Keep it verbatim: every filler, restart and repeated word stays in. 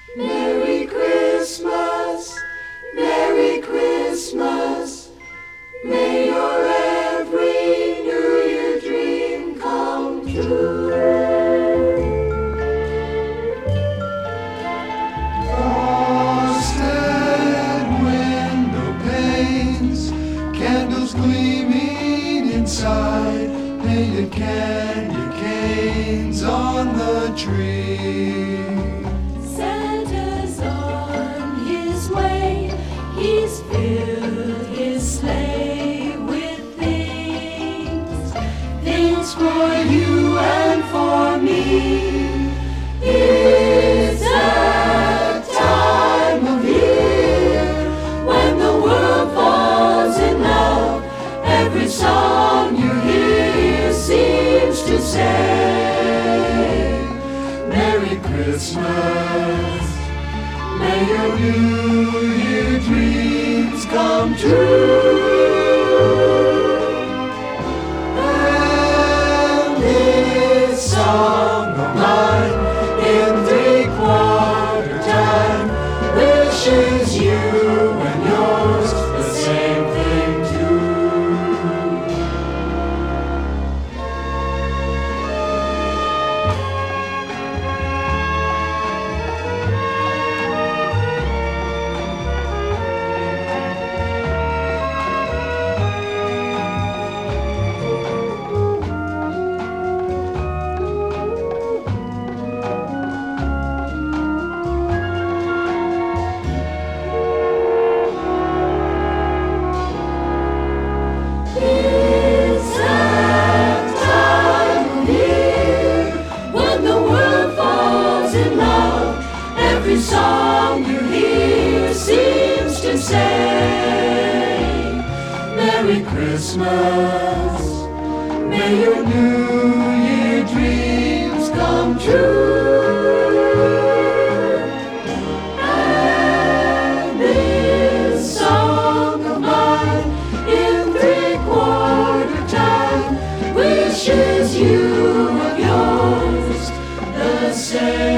Merry Christmas, Merry Christmas. May your every New Year dream come true. Frosted window panes, candles gleaming inside, painted candy canes on the tree. Santa's on his way, he's filled his sleigh with things, things for you and for me. It's that time of year when the world falls in love. Every song you hear seems to say, Merry Christmas. May your New Year dreams come true. And this song of mine in three-quarter time wishes you and yours the same thing too. It's that time of year when the world falls in love. Every song you hear seems to say, Merry Christmas. May your New Year dreams come true. And this song of mine in three-quarter time wishes you and yours the same.